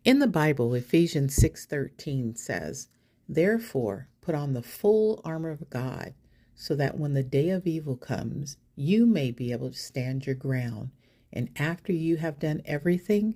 In the Bible, Ephesians 6:13 says, "Therefore, put on the full armor of God, so that when the day of evil comes, you may be able to stand your ground, and after you have done everything,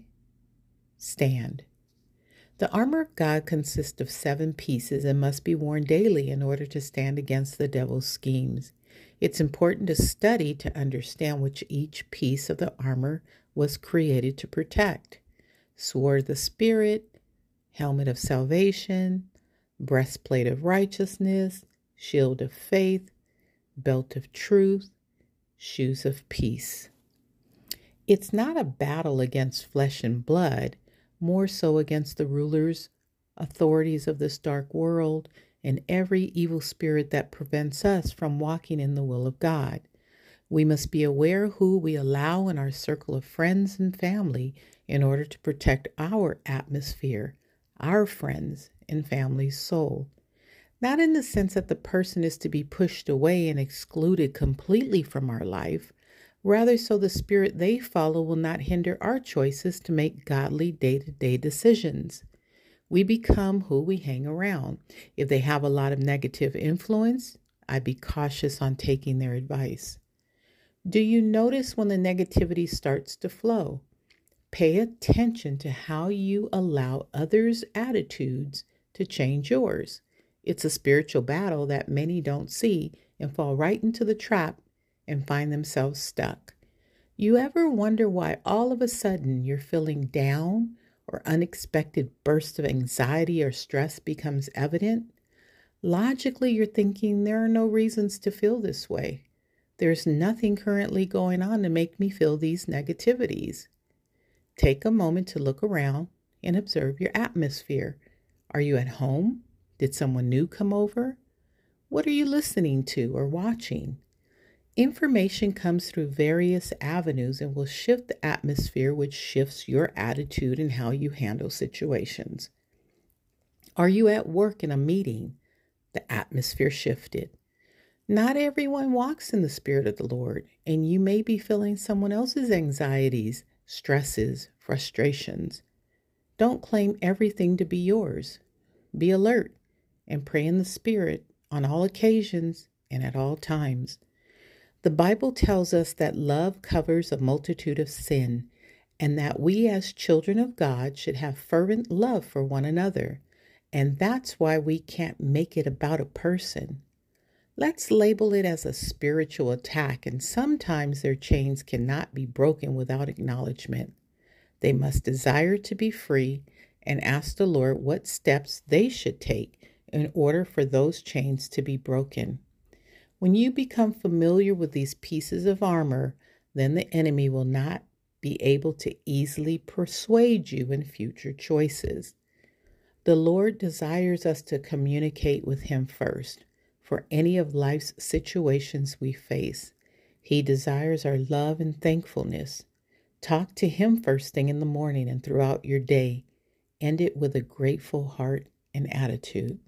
stand." The armor of God consists of 7 pieces and must be worn daily in order to stand against the devil's schemes. It's important to study to understand which each piece of the armor was created to protect. Sword of the Spirit, helmet of salvation, breastplate of righteousness, shield of faith, belt of truth, shoes of peace. It's not a battle against flesh and blood, more so against the rulers, authorities of this dark world, and every evil spirit that prevents us from walking in the will of God. We must be aware who we allow in our circle of friends and family in order to protect our atmosphere, our friends and family's soul. Not in the sense that the person is to be pushed away and excluded completely from our life, rather so the spirit they follow will not hinder our choices to make godly day-to-day decisions. We become who we hang around. If they have a lot of negative influence, I'd be cautious on taking their advice. Do you notice when the negativity starts to flow? Pay attention to how you allow others' attitudes to change yours. It's a spiritual battle that many don't see and fall right into the trap and find themselves stuck. You ever wonder why all of a sudden you're feeling down or unexpected bursts of anxiety or stress becomes evident? Logically, you're thinking there are no reasons to feel this way. There's nothing currently going on to make me feel these negativities. Take a moment to look around and observe your atmosphere. Are you at home? Did someone new come over? What are you listening to or watching? Information comes through various avenues and will shift the atmosphere, which shifts your attitude and how you handle situations. Are you at work in a meeting? The atmosphere shifted. Not everyone walks in the Spirit of the Lord, and you may be feeling someone else's anxieties, stresses, frustrations. Don't claim everything to be yours. Be alert and pray in the Spirit on all occasions and at all times. The Bible tells us that love covers a multitude of sin, and that we as children of God should have fervent love for one another. And that's why we can't make it about a person. Let's label it as a spiritual attack, and sometimes their chains cannot be broken without acknowledgement. They must desire to be free and ask the Lord what steps they should take in order for those chains to be broken. When you become familiar with these pieces of armor, then the enemy will not be able to easily persuade you in future choices. The Lord desires us to communicate with Him first for any of life's situations we face. He desires our love and thankfulness. Talk to Him first thing in the morning and throughout your day. End it with a grateful heart and attitude.